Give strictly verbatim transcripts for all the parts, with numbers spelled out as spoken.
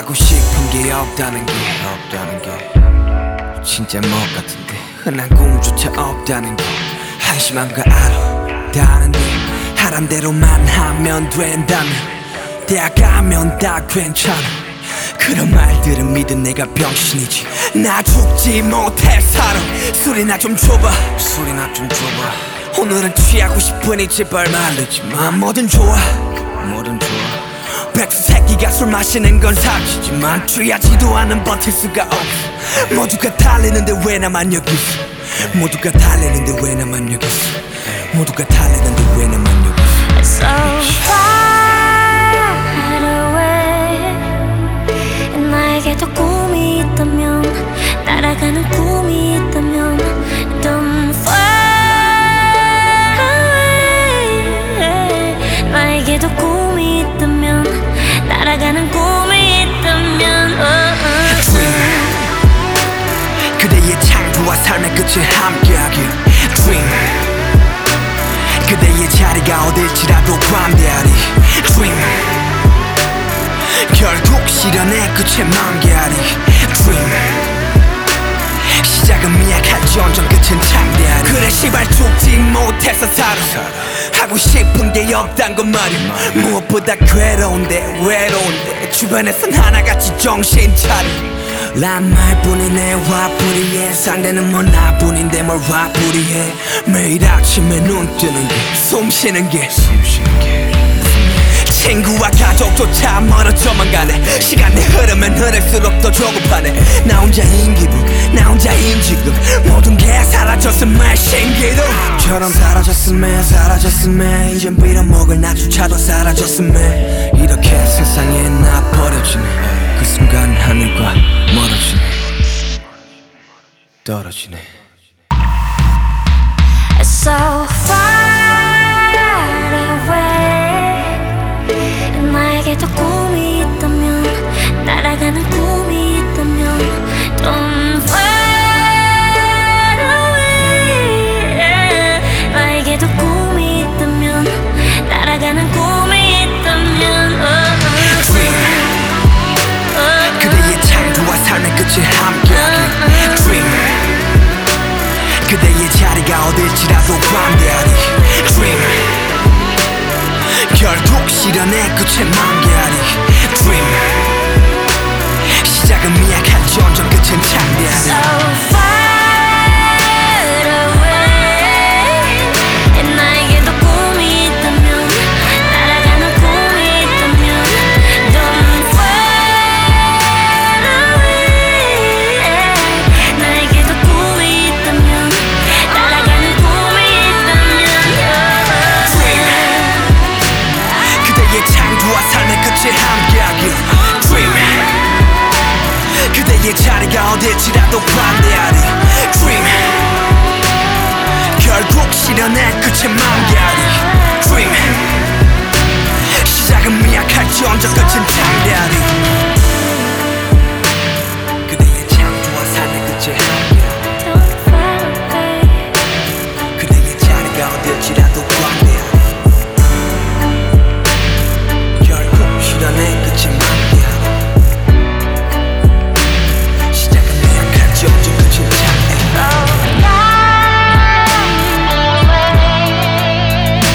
하고 싶은 게 없다는 게 없다는 게 진짜 뭐 같은데 흔한 꿈조차 없다는 게 한심한 거 알아 다는데 하란 대로만 하면 된다면 대학 가면 다 괜찮아 그런 말들은 믿은 내가 병신이지 나 죽지 못해 살아 술이나 좀 줘봐 술이나 좀 줘봐 오늘은 취하고 싶으니 제발 말르지마 뭐든 좋아 뭐든 좋아 백수 새끼가 술 마시는 건 사실이지만 취하지도 않은 버틸 수가 없어 모두가 달리는데 왜 나만 여기 있어 모두가 달리는데 왜 나만 여기 있어 모두가 달리는데 왜 나만 여기 있어 So far away 나에게도 꿈이 있다면 날아가는 꿈이 있다면 Don't fly away 나에게도 꿈이 있다면 날아가는 꿈이 있다면 oh, oh, Dream 그대의 창조와 삶의 끝을 함께하길 Dream 그대의 자리가 어딜지라도 관대하리 Dream 결국 실현의 끝에 만개하리 Dream 시작은 미약할지언정 끝은 창대하리 그래 시발 죽지 못해서 살아 하고 싶은 게 없단 건 말이야 무엇보다 괴로운데 외로운데 주변에선 하나같이 정신 차려 란 말뿐이네 화풀이해 상대는 뭐 나뿐인데 뭘 화풀이해 매일 아침에 눈 뜨는 게 숨 쉬는 게 친구와 가족조차 멀어져만 가네 시간이 흐르면 흐를수록 더 조급하네 나 혼자인 기분 나 혼자인 지금 모든 게 사라졌음에 신기루처럼 사라졌음에 사라졌음에 이젠 빌어먹을 나조차도 사라졌음에 이렇게 세상에 나 버려지네 그 순간 하늘과 멀어지네 떨어지네 So far away 나에게도 꿈이 있다면 날아가는 꿈이 있다면 Don't fly away 나에게도 꿈이 있다면 날아가는 꿈이 있다면 oh, oh, Dream oh, 그대의 창조와 삶의 끝을 함께하길 Dream 그대의 자리가 어딜지라도 관대하리 Dream 결국 실현의 끝에 만개하리 Dream 시작은 미약할지언정 끝은 창대하리 So far away 나에게도 꿈이 있다면 날아가는 꿈이 있다면 Don't fly away 나에게도 꿈이 있다면 날아가는 꿈이 있다면 Dream 그대의 창조와 삶의 끝을 함께하길 Dream 그대의 자리가 어딜지라도 관대하리 Dream 결국 실현의 끝에 만개하리 Dream 시작은 미약할지언정 끝은 창대하리 그대의 창조와 삶의 끝을 함께하리 Don't fly away 그대의 자리가 어딜지라도 관대하리 결국 실현의 끝에 만개하리 시작은 미약할지언정 끝은 창대하리 So far away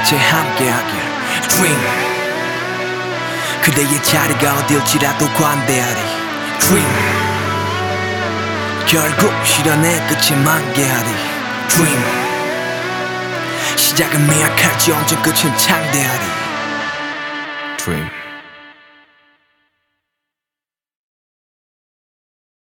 끝에 함께하길 Dream 그대의 자리가 어딜지라도 관대하리 Dream 결국 실현의 끝에 만개하리 Dream 시작은 미약할지언정 끝은 창대하리 Dream